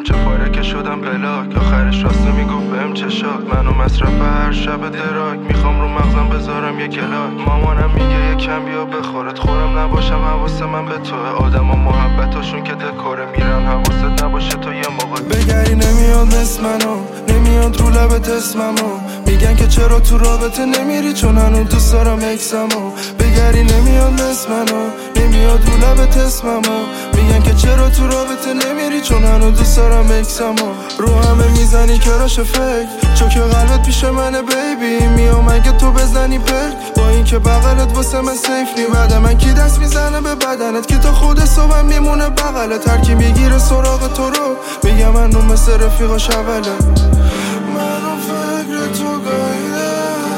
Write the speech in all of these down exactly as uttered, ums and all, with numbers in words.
نمیدونم چه فایده که شدم بلاک. آخرش راسته میگفت بهم چشات، منو مصرف هر شب دراک. میخوام رو مغزم بذارم یه کلاک. مامانم میگه یه کم بیا بخورت خورم نباشم. حواس من به توه، آدم و محبتاشون که دکوره میرن. حواست نباشه تو یه موقع بگری نمیاد مثل منو، نمیاد رو لبت اسممو. میگن که چرا تو رابطه نمیری چون هنوز دوست دارم اکسمو. بگری نمیاد مثل منو، نمیاد رو لبت اسممو. میگن که چرا تو رابطه نمیری چون هنوز دوست دارم اکسمو. رو همه میزنی کراش فکر، چوک قلبت پیش منه بیبی. میام اگه تو بزنی پک، با این که بغلت واسه من سیف نی. بعد من کی دست میزنه به بدنت که تا خود صبح میمونه بغلت. هر کی میگیره سراغ تو رو میگم من اون مثل رفیقاش اوله. منو فکر تو گایده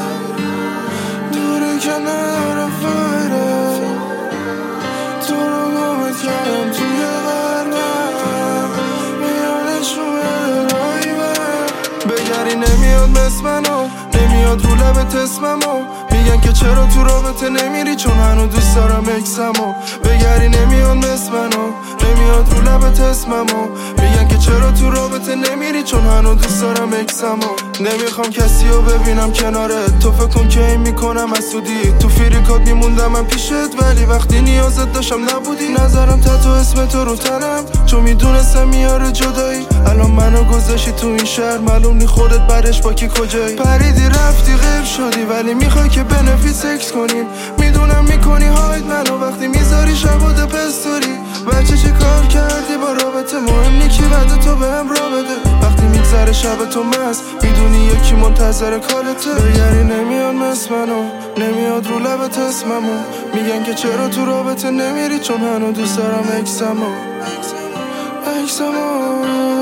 دوری که نداره فایده. تو رو گمت کردم توی قلبم، میانش روی رایبم. بگری نمیاد مثل منو، نمیاد رو لبت اسممو. میگن که چرا تو رابطه نمیری چون هنوز دوست دارم اکسمو. بگری نمیاد مثل منو، نمیاد رو لبت اسممو. میگن که چرا تو رابطه نمیری چون هنوز دوست دارم اکسمو. نمیخوام کسی رو ببینم کنارت، تو فکر کن که این میکنم حسودی. تو فریکات میموندم من پیشت ولی وقتی نیازت داشتم نبودی. نظرم تتو اسم تو رو تنم چون میدونستم میاره جدایی. الان منو گذاشتی تو این شهر، معلوم نی خودت بعدش با کی کجایی. پریدی رفتی غیب شدی ولی میخوای که بنفیت سکس کنیم. میدونم میکنی هاید منو وقتی میذاری شباده پستوری. بچه چه کار کردی با رابطه، مهم نی کی بعد تو بهم را بده. وقتی میگذره شب تو مست میدونی یکی منتظر کارته. بگری نمیاد مثل منو، نمیاد رو لبت اسممو. میگن که چرا تو رابطه نمیری چون هنو دوست دارم اکسمو. اکسمو